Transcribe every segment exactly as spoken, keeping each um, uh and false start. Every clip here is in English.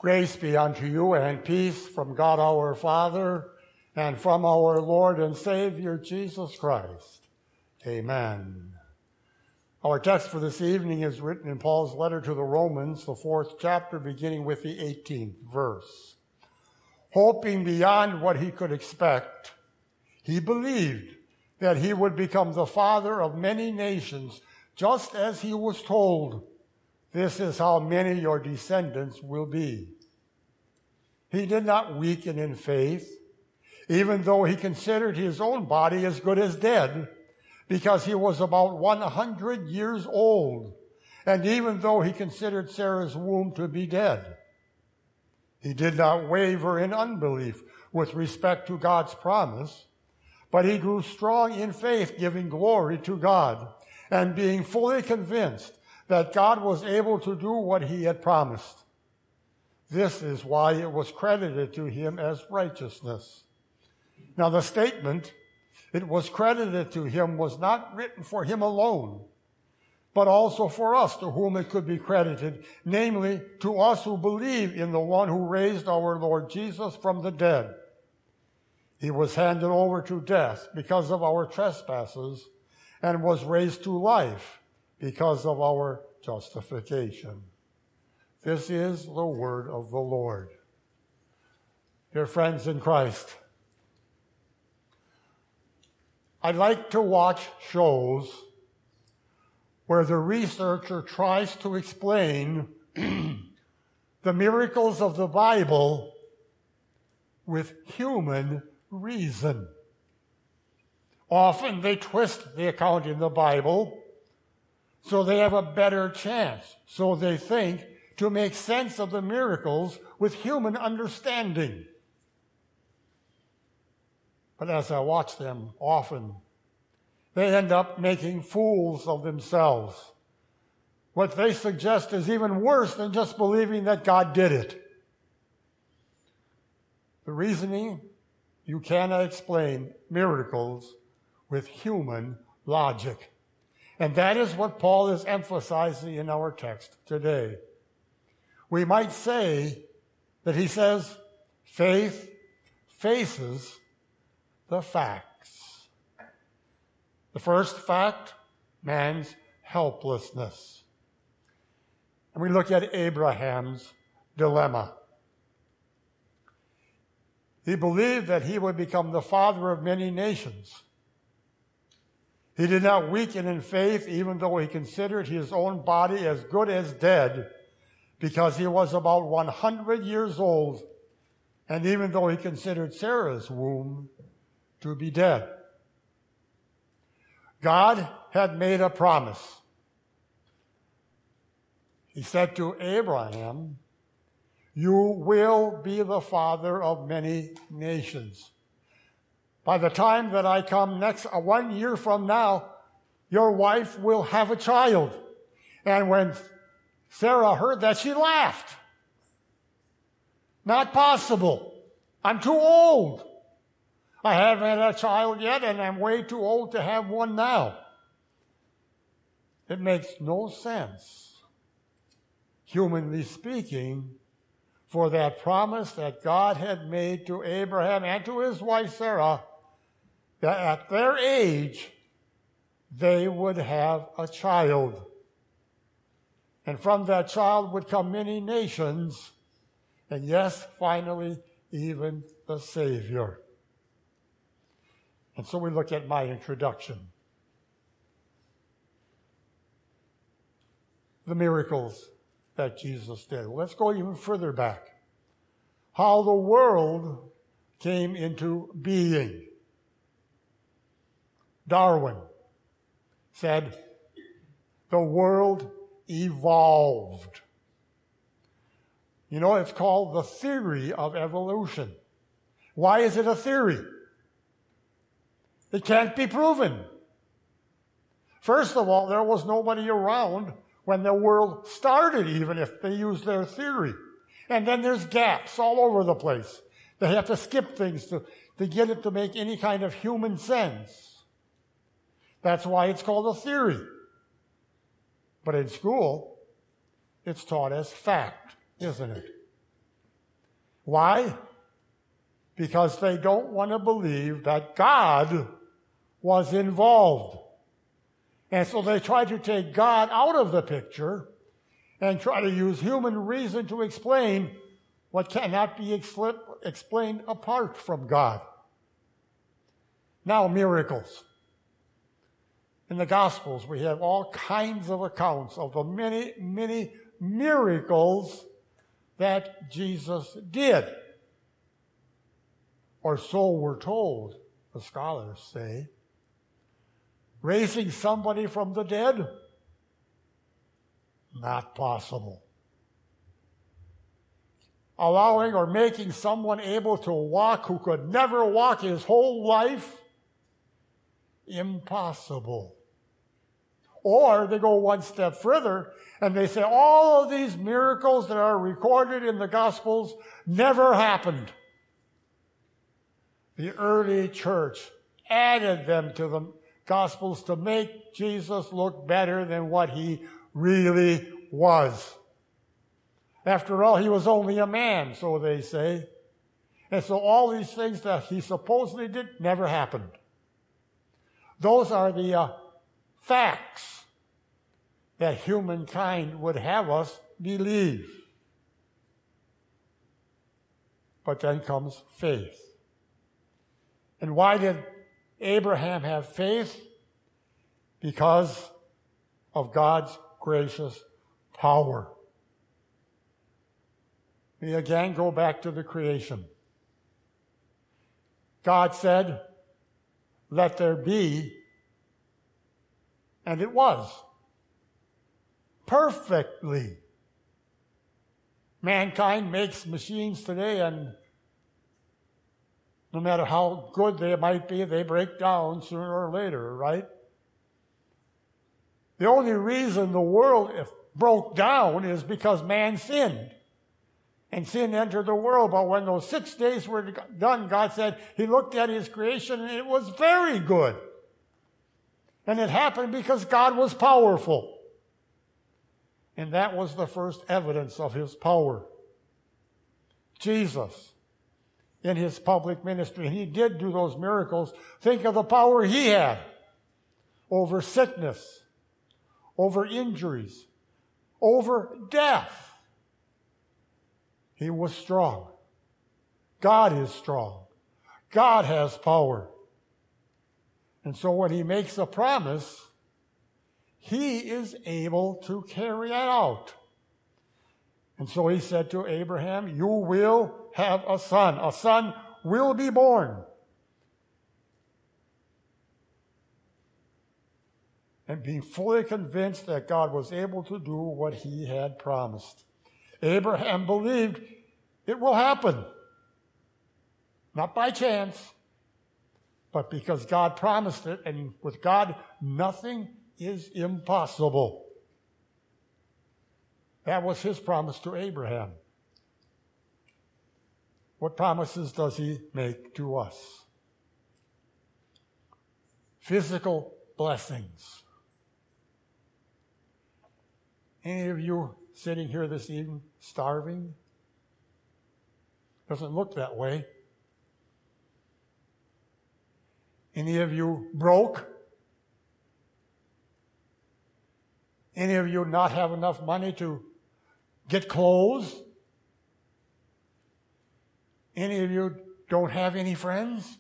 Grace be unto you and peace from God our Father and from our Lord and Savior Jesus Christ. Amen. Our text for this evening is written in Paul's letter to the Romans, the fourth chapter, beginning with the eighteenth verse. Hoping beyond what he could expect, he believed that he would become the father of many nations, just as he was told, "This is how many your descendants will be." He did not weaken in faith, even though he considered his own body as good as dead, because he was about one hundred years old, and even though he considered Sarah's womb to be dead. He did not waver in unbelief with respect to God's promise, but he grew strong in faith, giving glory to God, and being fully convinced that God was able to do what he had promised. This is why it was credited to him as righteousness. Now the statement, "it was credited to him," was not written for him alone, but also for us to whom it could be credited, namely to us who believe in the one who raised our Lord Jesus from the dead. He was handed over to death because of our trespasses and was raised to life because of our justification. This is the word of the Lord. Dear friends in Christ, I like to watch shows where the researcher tries to explain the miracles of the Bible with human reason. Often they twist the account in the Bible so they have a better chance, so they think, to make sense of the miracles with human understanding. But as I watch them often, they end up making fools of themselves. What they suggest is even worse than just believing that God did it. The reasoning, you cannot explain miracles with human logic. And that is what Paul is emphasizing in our text today. We might say that he says faith faces the facts. The first fact, man's helplessness. And we look at Abraham's dilemma. He believed that he would become the father of many nations. He did not weaken in faith, even though he considered his own body as good as dead, because he was about one hundred years old, and even though he considered Sarah's womb to be dead. God had made a promise. He said to Abraham, "You will be the father of many nations. By the time that I come next, uh, one year from now, your wife will have a child." And when Sarah heard that, she laughed. "Not possible. I'm too old. I haven't had a child yet, and I'm way too old to have one now." It makes no sense, humanly speaking, for that promise that God had made to Abraham and to his wife Sarah, that at their age, they would have a child. And from that child would come many nations, and yes, finally, even the Savior. And so we look at my introduction. The miracles that Jesus did. Let's go even further back. How the world came into being. Darwin said, "The world evolved." You know, it's called the theory of evolution. Why is it a theory? It can't be proven. First of all, there was nobody around when the world started, even if they used their theory. And then there's gaps all over the place. They have to skip things to, to get it to make any kind of human sense. That's why it's called a theory. But in school, it's taught as fact, isn't it? Why? Because they don't want to believe that God was involved. And so they try to take God out of the picture and try to use human reason to explain what cannot be expl- explained apart from God. Now, miracles. In the Gospels, we have all kinds of accounts of the many, many miracles that Jesus did. Or so we're told, the scholars say. Raising somebody from the dead? Not possible. Allowing or making someone able to walk who could never walk his whole life? Impossible. Or they go one step further and they say all of these miracles that are recorded in the Gospels never happened. The early church added them to the Gospels to make Jesus look better than what he really was. After all, he was only a man, so they say. And so all these things that he supposedly did never happened. Those are the uh, facts that humankind would have us believe. But then comes faith. And why did Abraham have faith? Because of God's gracious power. We again go back to the creation. God said, "Let there be," and it was. Perfectly. Mankind makes machines today, and no matter how good they might be, they break down sooner or later, right? The only reason the world broke down is because man sinned. And sin entered the world. But when those six days were done, God said he looked at his creation and it was very good. And it happened because God was powerful. And that was the first evidence of his power. Jesus, in his public ministry, he did do those miracles. Think of the power he had over sickness, over injuries, over death. He was strong. God is strong. God has power. And so when he makes a promise, he is able to carry it out. And so he said to Abraham, "You will have a son. A son will be born." And being fully convinced that God was able to do what he had promised. Abraham believed it will happen. Not by chance, but because God promised it, and with God, nothing is impossible. That was his promise to Abraham. What promises does he make to us? Physical blessings. Any of you sitting here this evening starving? Doesn't look that way. Any of you broke? Any of you not have enough money to get clothes? Any of you don't have any friends?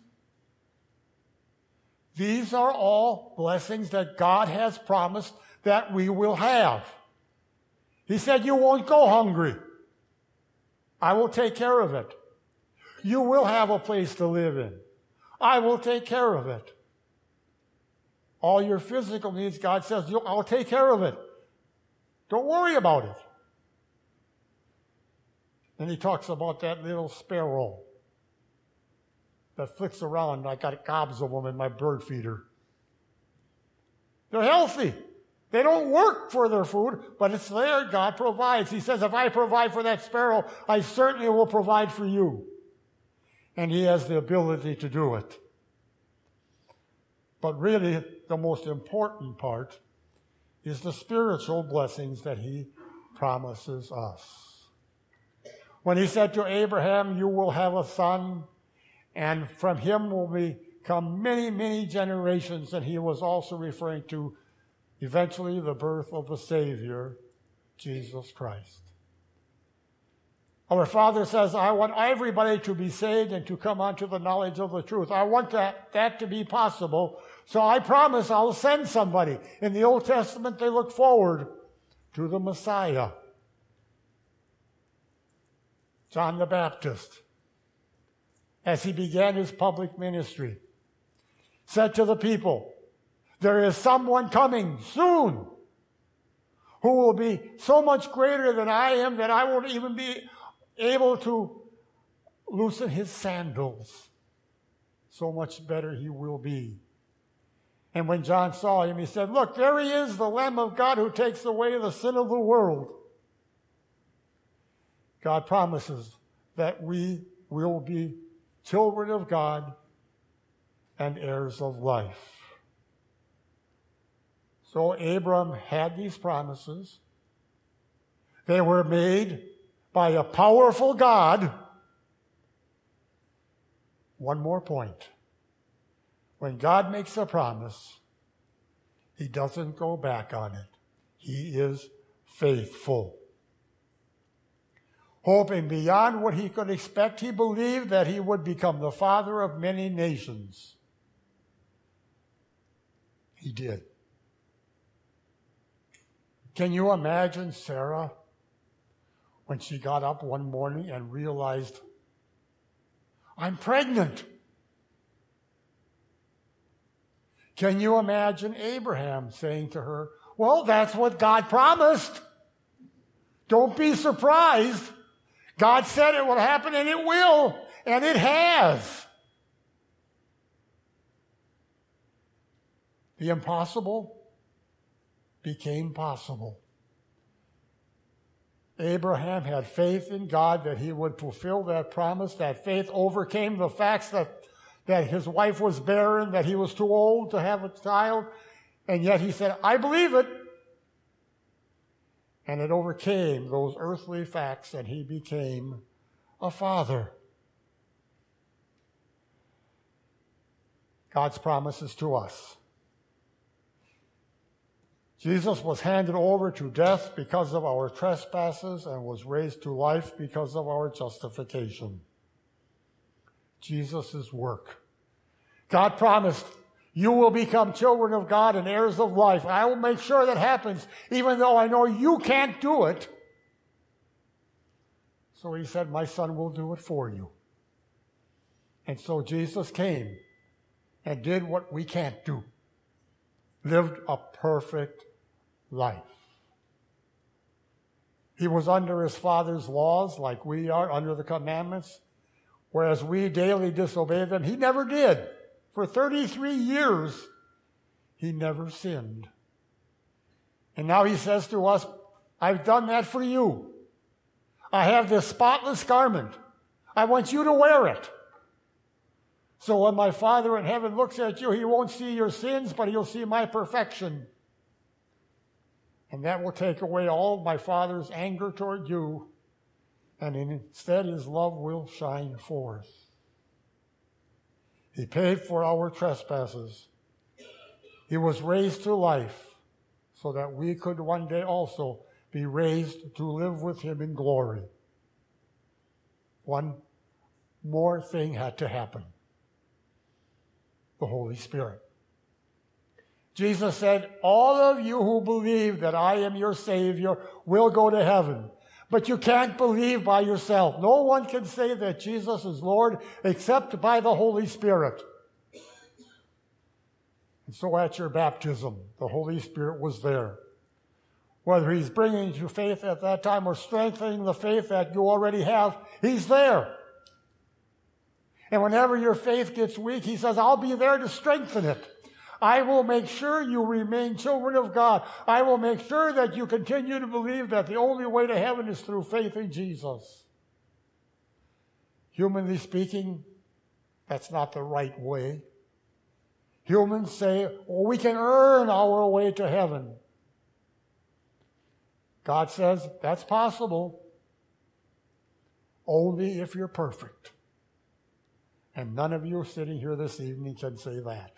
These are all blessings that God has promised that we will have. He said, "You won't go hungry. I will take care of it. You will have a place to live in. I will take care of it." All your physical needs, God says, "I'll take care of it. Don't worry about it." Then he talks about that little sparrow that flicks around. I got gobs of them in my bird feeder. They're healthy. They don't work for their food, but it's there. God provides. He says, if I provide for that sparrow, I certainly will provide for you. And he has the ability to do it. But really, the most important part is the spiritual blessings that he promises us. When he said to Abraham, you will have a son, and from him will become many, many generations, and he was also referring to eventually the birth of the Savior, Jesus Christ. Our Father says, I want everybody to be saved and to come unto the knowledge of the truth. I want that, that to be possible. So I promise I'll send somebody. In the Old Testament, they look forward to the Messiah. John the Baptist, as he began his public ministry, said to the people, there is someone coming soon who will be so much greater than I am that I won't even be able to loosen his sandals. So much better he will be. And when John saw him, he said, look, there he is, the Lamb of God who takes away the sin of the world. God promises that we will be children of God and heirs of life. So Abram had these promises. They were made by a powerful God. One more point. When God makes a promise, he doesn't go back on it. He is faithful. Hoping beyond what he could expect, he believed that he would become the father of many nations. He did. Can you imagine Sarah when she got up one morning and realized, I'm pregnant? Can you imagine Abraham saying to her, well, that's what God promised. Don't be surprised. God said it will happen, and it will, and it has. The impossible became possible. Abraham had faith in God that he would fulfill that promise. That faith overcame the facts that, that his wife was barren, that he was too old to have a child, and yet he said, I believe it. And it overcame those earthly facts, and he became a father. God's promises to us. Jesus was handed over to death because of our trespasses and was raised to life because of our justification. Jesus' work. God promised, you will become children of God and heirs of life. I will make sure that happens, even though I know you can't do it. So he said, my son will do it for you. And so Jesus came and did what we can't do. Lived a perfect life. He was under his Father's laws like we are under the commandments, whereas we daily disobey them. He never did. For thirty-three years, he never sinned. And now he says to us, I've done that for you. I have this spotless garment. I want you to wear it. So when my Father in heaven looks at you, he won't see your sins, but he'll see my perfection. And that will take away all of my Father's anger toward you, and instead his love will shine forth. He paid for our trespasses. He was raised to life so that we could one day also be raised to live with him in glory. One more thing had to happen. The Holy Spirit. Jesus said, all of you who believe that I am your Savior will go to heaven. But you can't believe by yourself. No one can say that Jesus is Lord except by the Holy Spirit. And so at your baptism, the Holy Spirit was there. Whether he's bringing you faith at that time or strengthening the faith that you already have, he's there. And whenever your faith gets weak, he says, I'll be there to strengthen it. I will make sure you remain children of God. I will make sure that you continue to believe that the only way to heaven is through faith in Jesus. Humanly speaking, that's not the right way. Humans say, well, we can earn our way to heaven. God says, that's possible. only if you're perfect. And none of you sitting here this evening can say that.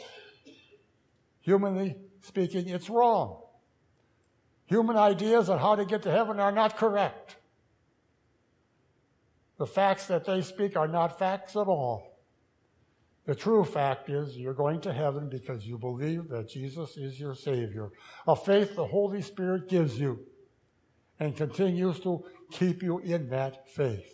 Humanly speaking, it's wrong. Human ideas on how to get to heaven are not correct. The facts that they speak are not facts at all. The true fact is you're going to heaven because you believe that Jesus is your Savior, a faith the Holy Spirit gives you and continues to keep you in that faith.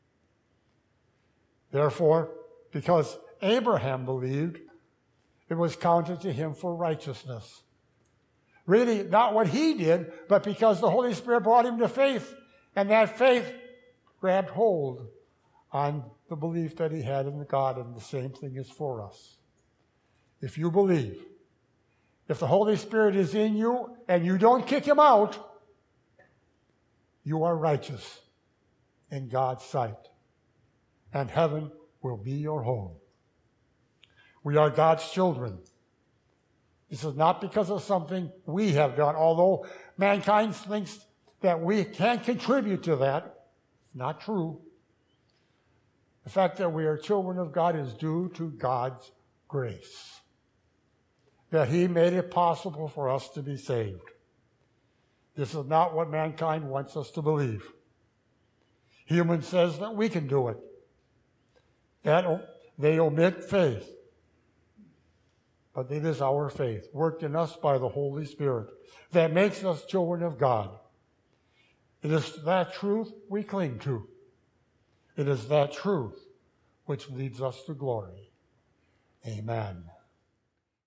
Therefore, because Abraham believed, it was counted to him for righteousness. Really, not what he did, but because the Holy Spirit brought him to faith, and that faith grabbed hold on the belief that he had in God, and the same thing is for us. If you believe, if the Holy Spirit is in you and you don't kick him out, you are righteous in God's sight, and heaven will be your home. We are God's children. This is not because of something we have done, although mankind thinks that we can contribute to that. It's not true. The fact that we are children of God is due to God's grace, that he made it possible for us to be saved. This is not what mankind wants us to believe. Human says that we can do it. That they omit faith. But it is our faith, worked in us by the Holy Spirit, that makes us children of God. It is that truth we cling to. It is that truth which leads us to glory. Amen.